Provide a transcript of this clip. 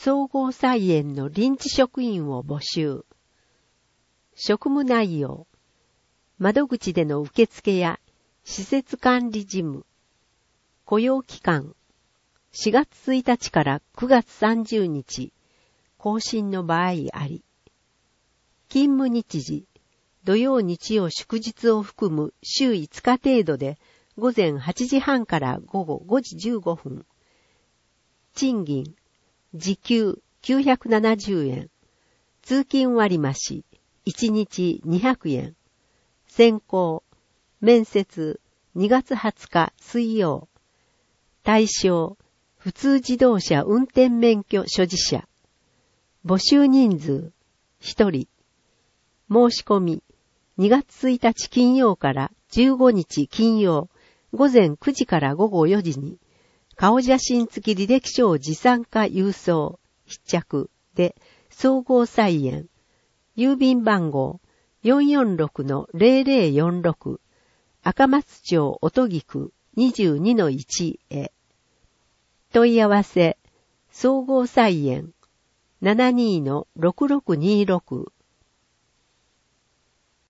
総合菜園の臨時職員を募集。職務内容。窓口での受付や施設管理事務。雇用期間。4月1日から9月30日。更新の場合あり。勤務日時。土曜日曜祝日を含む週5日程度で午前8時半から午後5時15分。賃金。時給970円。通勤割増。1日200円。選考。面接。2月20日水曜。対象。普通自動車運転免許所持者。募集人数。1人。申し込み。2月1日金曜から15日金曜。午前9時から午後4時に。顔写真付き履歴書を持参か郵送。必着。で、総合菜園。郵便番号 446-0046 赤松町音木区 22-1 へ。問い合わせ、総合菜園 72-6626